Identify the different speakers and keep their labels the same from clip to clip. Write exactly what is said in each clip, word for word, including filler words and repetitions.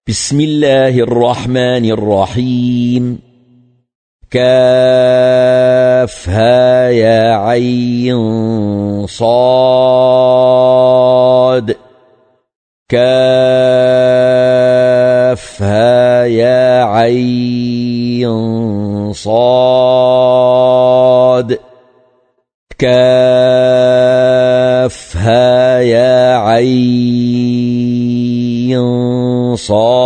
Speaker 1: بسم الله الرحمن الرحيم. كافها يا عين صاد. كافها يا عين صاد. كافها يا عين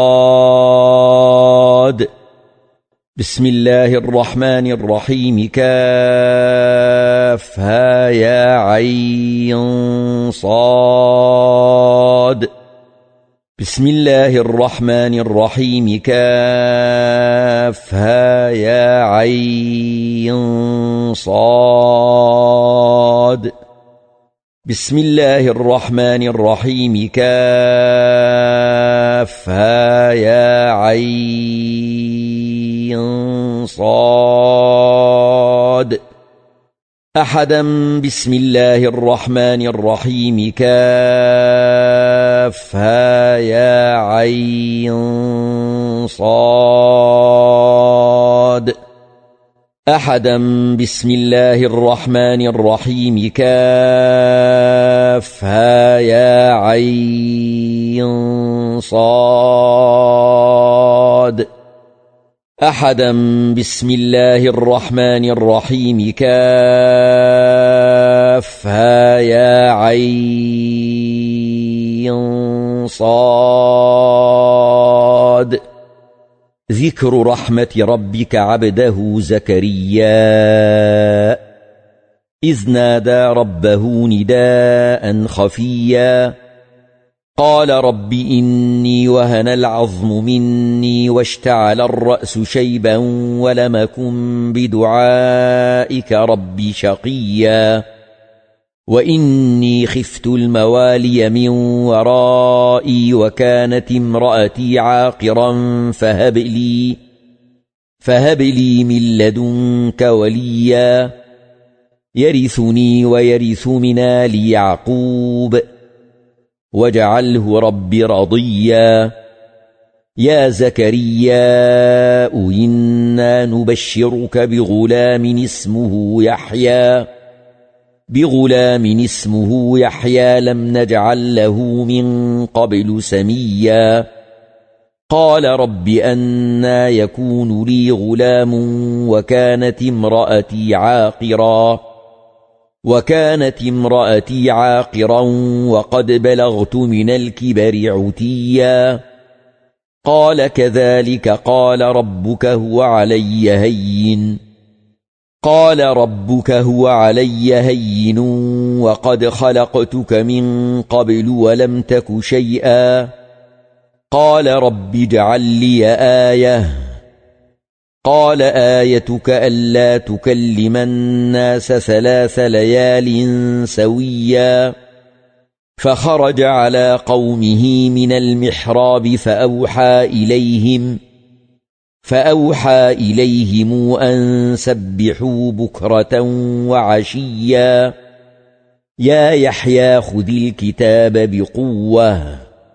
Speaker 1: صاد. بسم الله الرحمن الرحيم. كافها يا عين صاد. بسم الله الرحمن الرحيم. كافها يا عين صاد. بسم الله الرحمن الرحيم. كافها يا عين صاد. أحدا. بسم الله الرحمن الرحيم. كافها يا عين صاد. أحدا. بسم الله الرحمن الرحيم. كافها يا عين صاد. أحدا. بسم الله الرحمن الرحيم. كافها يا عين صاد. ذكر رحمة ربك عبده زكريا إذ نادى ربه نداء خفيا قال رب إني وهن العظم مني واشتعل الرأس شيبا ولم أكن بدعائك رب شقيا وإني خفت الموالي من ورائي وكانت امرأتي عاقرا فهب لي فهب لي من لدنك وليا يرثني ويرث من آل يعقوب واجعله رب رضيا. يا زكريا إنا نبشرك بغلام اسمه يحيى بغلام اسمه يحيى لم نجعل له من قبل سميا قال رب أنى يكون لي غلام وكانت امرأتي عاقرا وكانت امرأتي عاقرا وقد بلغت من الكبر عتيا قال كذلك قال ربك هو علي هين قال ربك هو علي هين وقد خلقتك من قبل ولم تك شيئا قال رب اجعل لي آية قال آيتك ألا تكلم الناس ثلاث ليال سويا فخرج على قومه من المحراب فأوحى إليهم فأوحى إليهم أن سبحوا بكرة وعشيا يا يحيى خذ الكتاب بقوة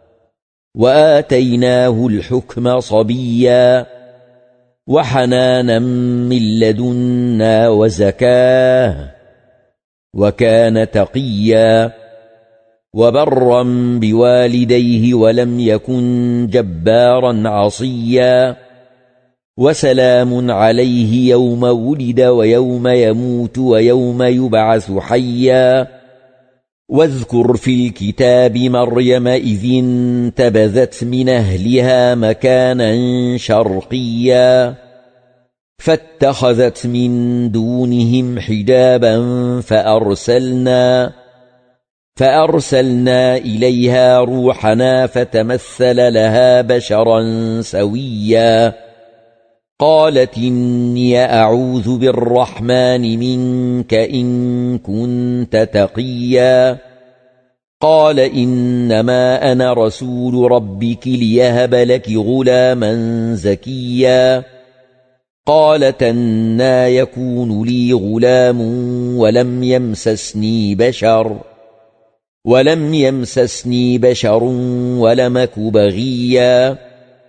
Speaker 1: وآتيناه الحكم صبيا وحنانا من لدنا وزكاه وكان تقيا وبرا بوالديه ولم يكن جبارا عصيا وسلام عليه يوم ولد ويوم يموت ويوم يبعث حيا واذكر في الكتاب مريم إذ انتبذت من أهلها مكانا شرقيا فاتخذت من دونهم حجابا فأرسلنا فأرسلنا إليها روحنا فتمثل لها بشرا سويا قالت إني أعوذ بالرحمن منك إن كنت تقيا قال إنما أنا رسول ربك ليهب لك غلاما زكيا قالت أنى يكون لي غلام ولم يمسسني بشر ولم يمسسني بشر ولم أك بغيا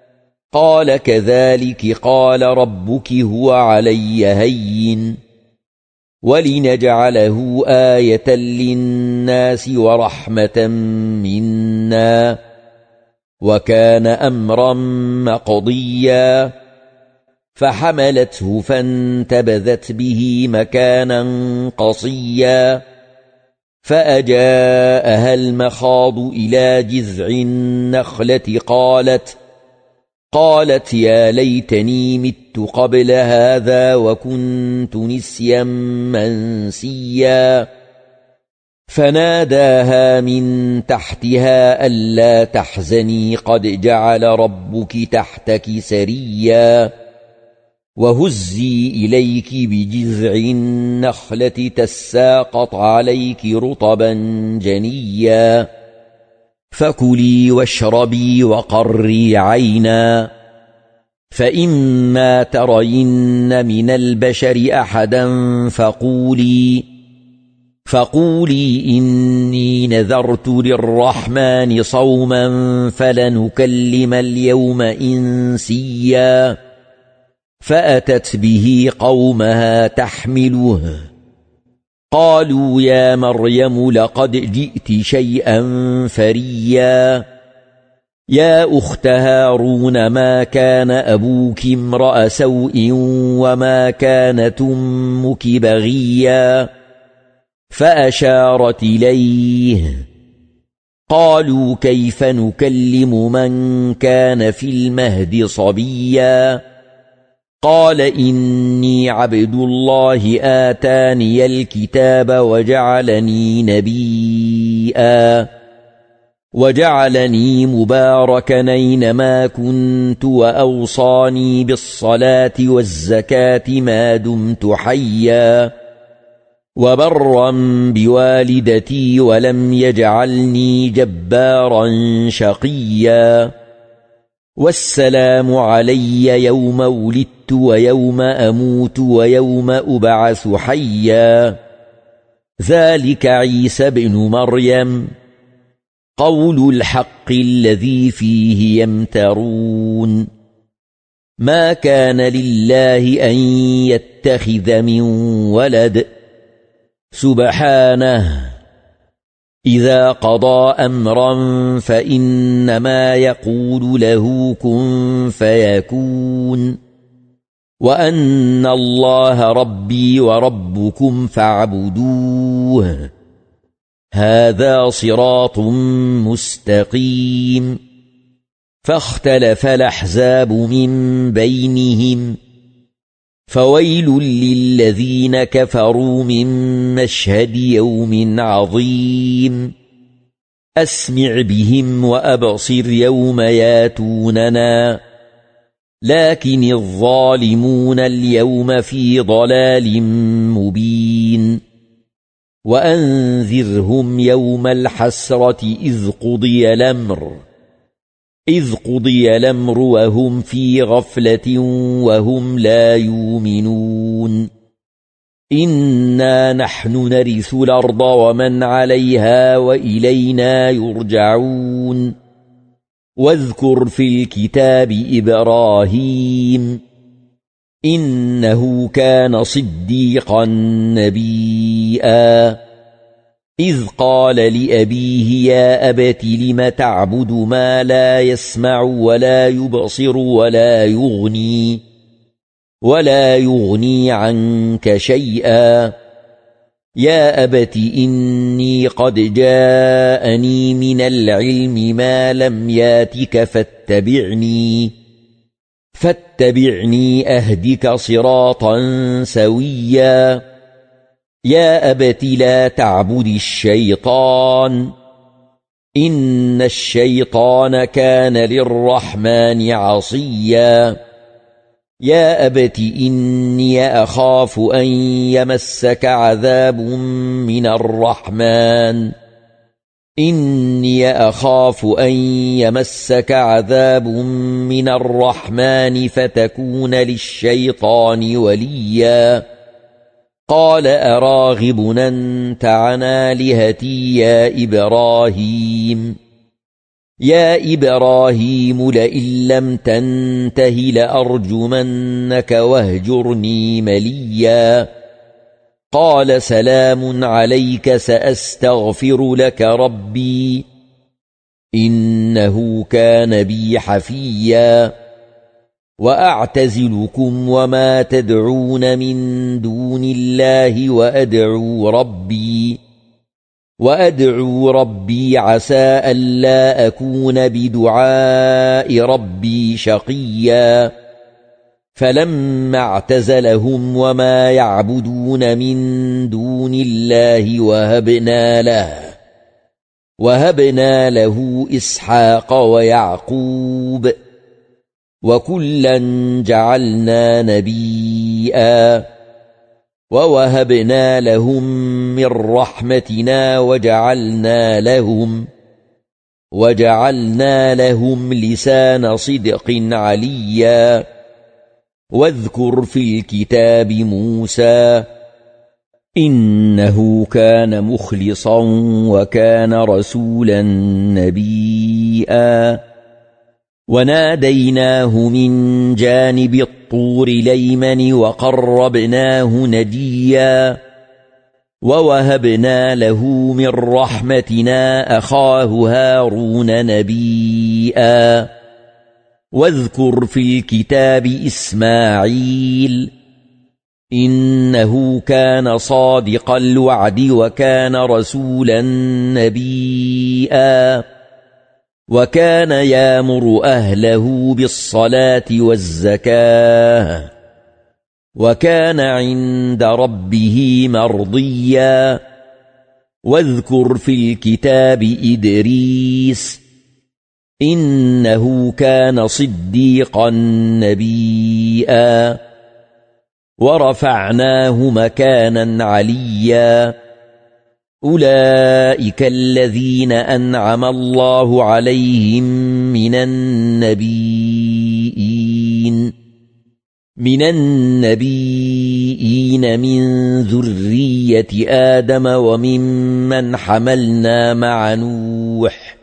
Speaker 1: قال كذلك قال ربك هو علي هين ولنجعله آية للناس ورحمة منا وكان أمرا مقضيا فحملته فانتبذت به مكانا قصيا فأجاءها المخاض إلى جذع النخلة قالت قالت يا ليتني مت قبل هذا وكنت نسيا منسيا فناداها من تحتها ألا تحزني قد جعل ربك تحتك سريا وهزي إليك بجذع النخلة تساقط عليك رطبا جنيا فكلي واشربي وقري عينا فإما ترين من البشر أحدا فقولي فقولي إني نذرت للرحمن صوما فلنكلم اليوم إنسيا فأتت به قومها تحمله قالوا يا مريم لقد جئت شيئا فريا يا أخت هارون ما كان أبوك امرأ سوء وما كانت أمك بغيا فأشارت إليه قالوا كيف نكلم من كان في المهد صبيا قال إني عبد الله آتاني الكتاب وجعلني نبيا وجعلني مباركا أينما كنت وأوصاني بالصلاة والزكاة ما دمت حيا وبرا بوالدتي ولم يجعلني جبارا شقيا والسلام علي يوم ولدت ويوم أموت ويوم أبعث حيا ذلك عيسى بن مريم قول الحق الذي فيه يمترون ما كان لله أن يتخذ من ولد سبحانه إذا قضى أمرا فإنما يقول له كن فيكون وأن الله ربي وربكم فاعبدوه هذا صراط مستقيم فاختلف الأحزاب من بينهم فويل للذين كفروا من مشهد يوم عظيم أسمع بهم وأبصر يوم ياتوننا لكن الظالمون اليوم في ضلال مبين وأنذرهم يوم الحسرة إذ قضي الأمر إذ قضي الأمر وهم في غفلة وهم لا يؤمنون إنا نحن نرث الأرض ومن عليها وإلينا يرجعون واذكر في الكتاب إبراهيم إنه كان صديقا نبيا إذ قال لأبيه يا أبت لم تعبد ما لا يسمع ولا يبصر ولا يغني ولا يغني عنك شيئا يا أبت إني قد جاءني من العلم ما لم ياتك فاتبعني فاتبعني أهدك صراطا سويا يا أبت لا تعبد الشيطان إن الشيطان كان للرحمن عصيا يا أبت إني أخاف أن يمسك عذاب من الرحمن إني أخاف أن يمسك عذاب من الرحمن فتكون للشيطان وليا قال أراغب أنت عن آلهتي يا إبراهيم يا إبراهيم لئن لم تنته لأرجمنك واهجرني مليا قال سلام عليك سأستغفر لك ربي إنه كان بي حفيا وأعتزلكم وما تدعون من دون الله وأدعو ربي وأدعو ربي عسى ألا أكون بدعاء ربي شقيا فلما اعتزلهم وما يعبدون من دون الله وهبنا له وهبنا له إسحاق ويعقوب وكلا جعلنا نبيا ووهبنا لهم من رحمتنا وجعلنا لهم وجعلنا لهم لسان صدق عليا واذكر في الكتاب موسى إنه كان مخلصا وكان رسولا نبيا وناديناه من جانب الطور الأيمن وقربناه نجيا ووهبنا له من رحمتنا أخاه هارون نبيا واذكر في الكتاب إسماعيل إنه كان صادق الوعد وكان رسولا نبيا وكان يأمر أهله بالصلاة والزكاة وكان عند ربه مرضيا واذكر في الكتاب إدريس إنه كان صديقا نبيا ورفعناه مكانا عليا أولئك الذين أنعم الله عليهم من النبيين من النبيين من ذرية آدم وممن حملنا مع نوح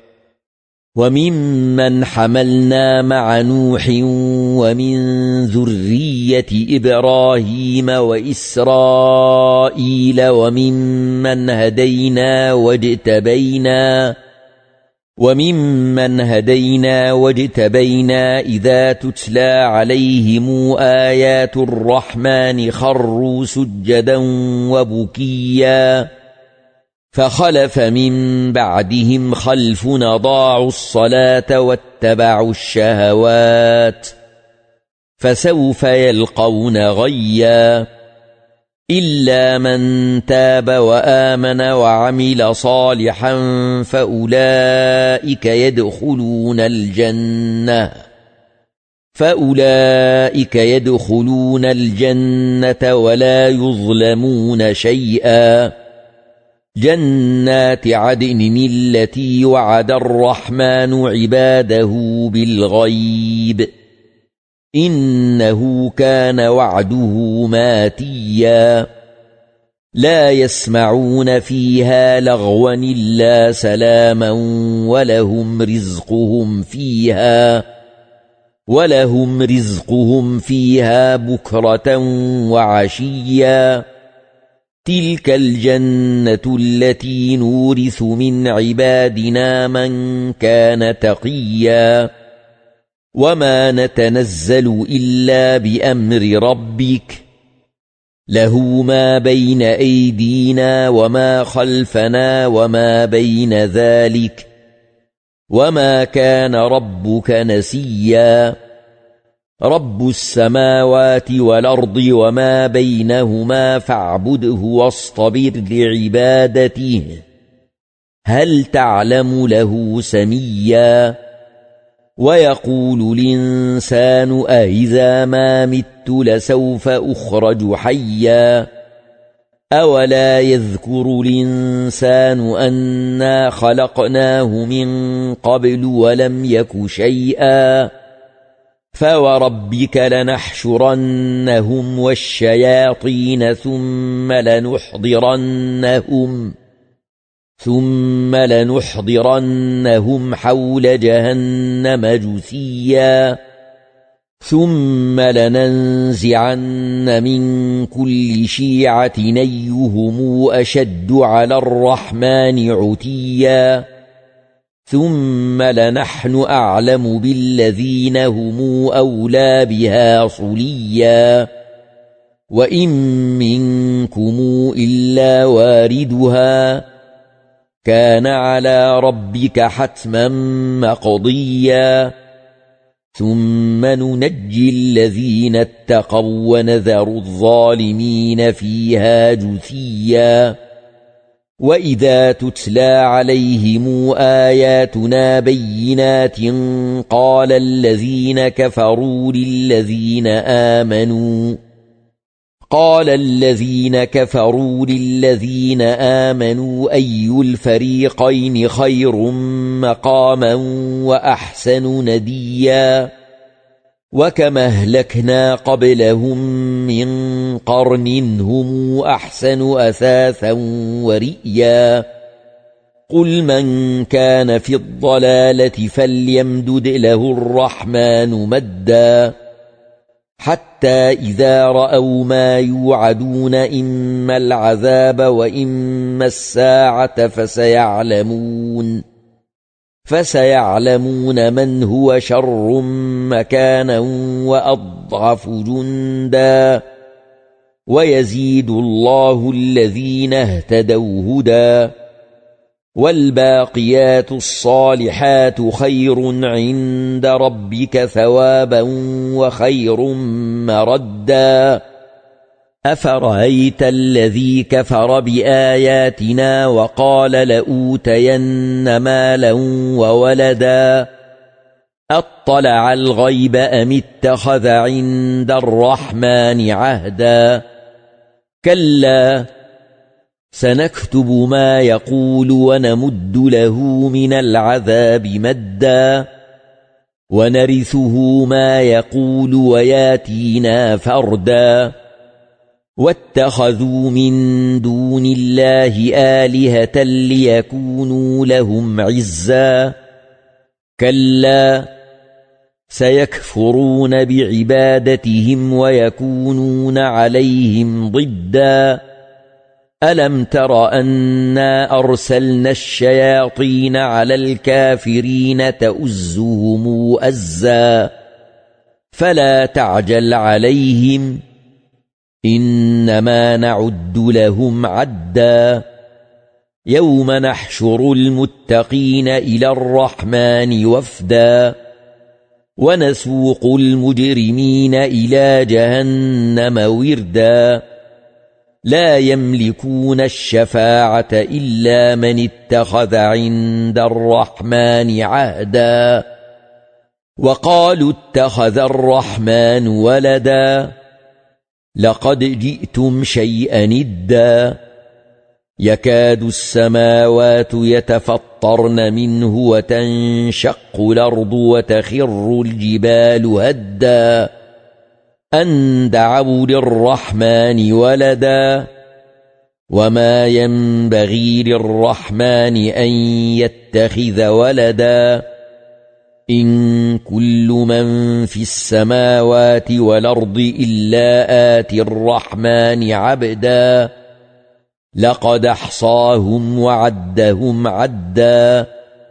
Speaker 1: وممن حملنا مع نوح ومن ذرية إبراهيم وإسرائيل وممن هدينا واجتبينا وممن هدينا واجتبينا إذا تتلى عليهم آيات الرحمن خروا سجدا وبكيا فخلف من بعدهم خلف أضاعوا الصلاة واتبعوا الشهوات فسوف يلقون غيا إلا من تاب وآمن وعمل صالحا فأولئك يدخلون الجنة فأولئك يدخلون الجنة ولا يظلمون شيئا جنات عدن التي وعد الرحمن عباده بالغيب إنه كان وعده ماتيا لا يسمعون فيها لغوا إلا سلاما ولهم رزقهم فيها ولهم رزقهم فيها بكرة وعشيا تلك الجنة التي نورث من عبادنا من كان تقيا وما نتنزل إلا بأمر ربك له ما بين أيدينا وما خلفنا وما بين ذلك وما كان ربك نسيا رب السماوات والأرض وما بينهما فاعبده واصطبر لعبادته هل تعلم له سميا ويقول الإنسان أإذا ما مت لسوف أخرج حيا أولا يذكر الإنسان أنا خلقناه من قبل ولم يك شيئا فوربك لنحشرنهم والشياطين ثم لنحضرنهم ثم لنحضرنهم حول جهنم جثيا ثم لننزعن من كل شيعة أيهم أشد على الرحمن عتيا ثم لنحن أعلم بالذين هم أولى بها صليا وإن منكم إلا واردها كان على ربك حتما مقضيا ثم ننجي الذين اتقوا ونذر الظالمين فيها جثيا وإذا تتلى عليهم آياتنا بينات قال الذين كفروا للذين آمنوا قال الذين كفروا للذين آمنوا أي الفريقين خير مقاما وأحسن نديا وكما أهلكنا قبلهم من قرن هم أحسن أثاثا ورئيا قل من كان في الضلالة فليمدد له الرحمن مدا حتى إذا رأوا ما يوعدون إما العذاب وإما الساعة فسيعلمون فسيعلمون من هو شر مكانا وأضعف جندا ويزيد الله الذين اهتدوا هدى والباقيات الصالحات خير عند ربك ثوابا وخير مردا أفرأيت الذي كفر بآياتنا وقال لأوتين مالا وولدا أطلع الغيب أم اتخذ عند الرحمن عهدا كلا سنكتب ما يقول ونمد له من العذاب مدا ونرثه ما يقول وياتينا فردا واتخذوا من دون الله آلهة ليكونوا لهم عزا كلا سيكفرون بعبادتهم ويكونون عليهم ضدا ألم تر أنا أرسلنا الشياطين على الكافرين تؤزهم أزا فلا تعجل عليهم إنما نعد لهم عدا يوم نحشر المتقين إلى الرحمن وفدا ونسوق المجرمين إلى جهنم وردا لا يملكون الشفاعة إلا من اتخذ عند الرحمن عهدا وقالوا اتخذ الرحمن ولدا لقد جئتم شيئا إدا يكاد السماوات يتفطرن منه وتنشق الأرض وتخر الجبال هدا أن دعوا للرحمن ولدا وما ينبغي للرحمن أن يتخذ ولدا إن كل من في السماوات والأرض إلا آتي الرحمن عبدا لقد أحصاهم وعدهم عدا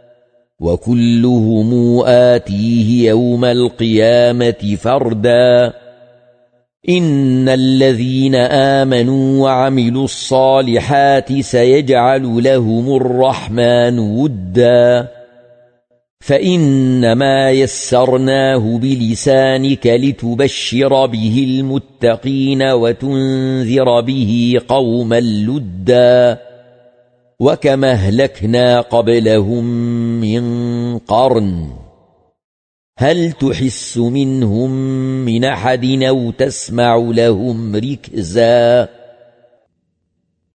Speaker 1: وكلهم آتيه يوم القيامة فردا إن الذين آمنوا وعملوا الصالحات سيجعل لهم الرحمن ودا فإنما يسرناه بلسانك لتبشر به المتقين وتنذر به قوما لدا وكما أهلكنا قبلهم من قرن هل تحس منهم من أحد أو تسمع لهم ركزا